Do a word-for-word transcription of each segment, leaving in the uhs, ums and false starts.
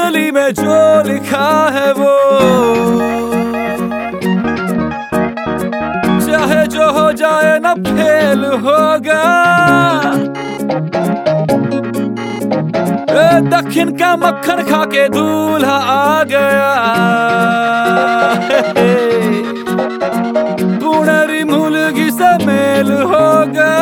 कुंडली में जो लिखा है वो, चाहे जो हो जाए ना फेल होगा। दक्षिण का मक्खन खा के दूल्हा आ गया, पुणरी मुलगी से मेल होगा।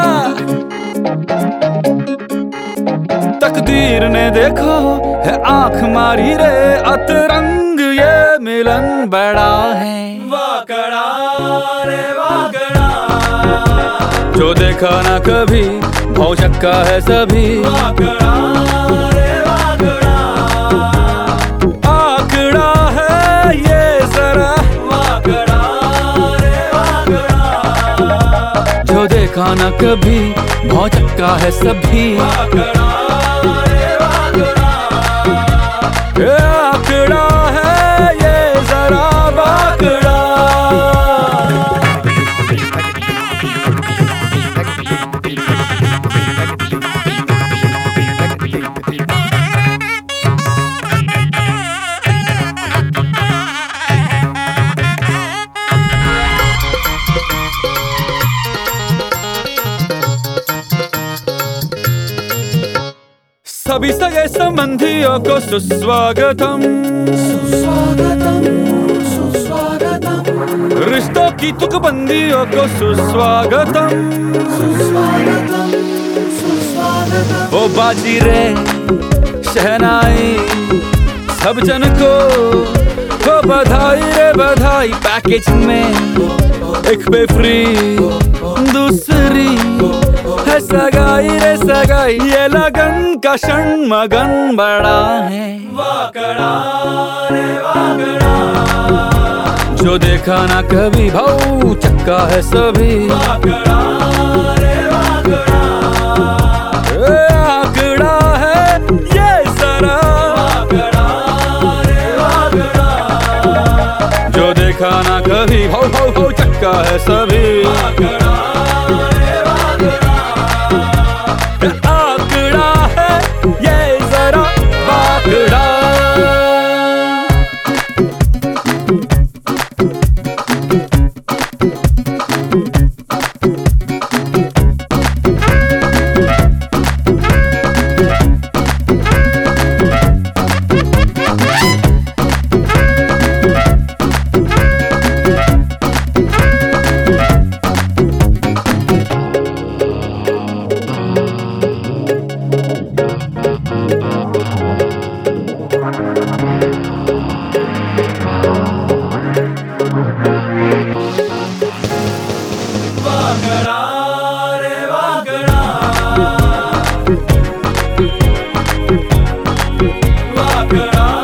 तकदीर ने देखो है आंख मारी रे, अतरंग ये मिलन बड़ा है। वाकड़ा रे वाकड़ा, जो देखा ना कभी भौ चक्का है सभी। वाकड़ा रे वाकड़ा, आंकड़ा है ये जरा। वाकड़ा रे वाकड़ा, जो देखा ना कभी भौ चक्का है सभी। वाकड़ा रे वाकड़ा, आंकड़ा है ये जरा। वाकड़ा सभी सगे संबंधियों को सुस्वागतम, सुस्वागतम, सुस्वागतम। रिश्तों की तुकबंदियों को सुस्वागतम, सुस्वागतम, सुस्वागतम। वो बाजी रे शहनाई सब जन को, वो बधाई रे बधाई। पैकेज में एक पे फ्री, दूसरी है सगाई रे सगाई। ये लगन का क्षण मगन बड़ा है। वाकड़ा रे वाकड़ा, जो देखा ना कभी भौ चक्का है सभी। वाकड़ा रे वाकड़ा, आंकड़ा है ये जरा। वाकड़ा रे वाकड़ा, जो देखा ना कभी भौ भौ भौ चक्का है सभी। वाकड़ा आंकड़ा है ये जरा। वाकड़ा रे वाकड़ा, वाकड़ा